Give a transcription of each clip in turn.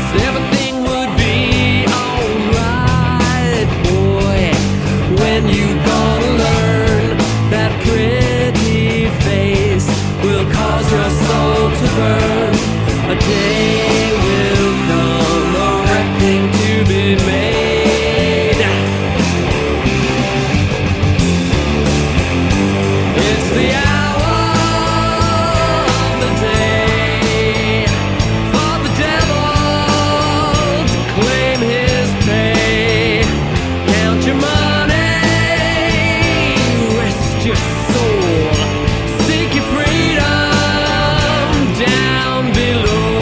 everything would be alright, boy. When you gonna learn that pretty face will cause your soul to burn? A day will come, a reckoning to be made. It's the hour of the day for the devil to claim his pay. Count your money, rest your soul, seek your freedom down below.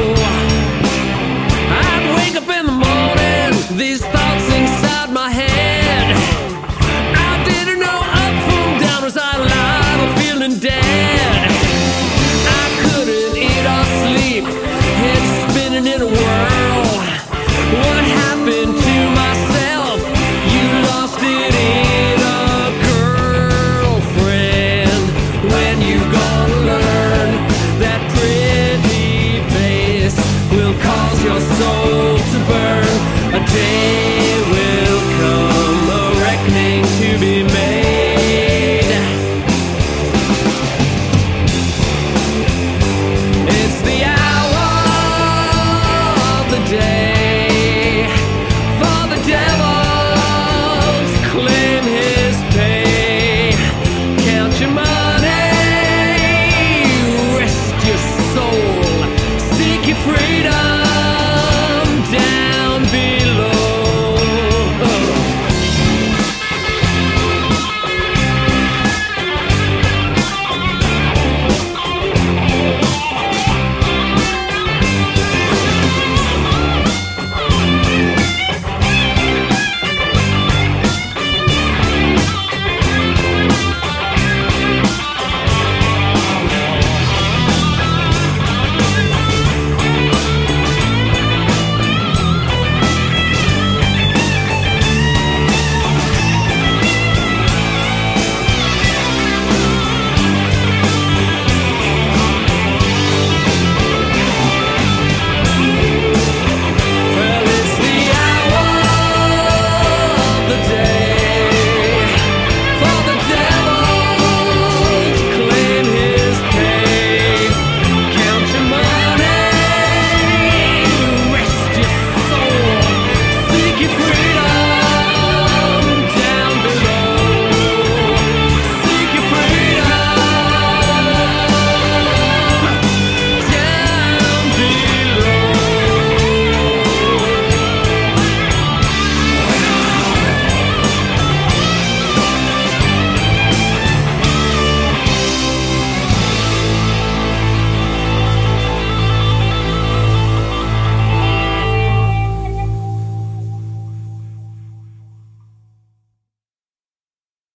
I'd wake up in the morning, these thoughts inside my head. I didn't know up from down, was I alive or feeling dead? I couldn't eat or sleep, head spinning in a whirl. What happened to myself? You lost it in a girlfriend. When you gonna learn that pretty face will cause your soul to burn? A day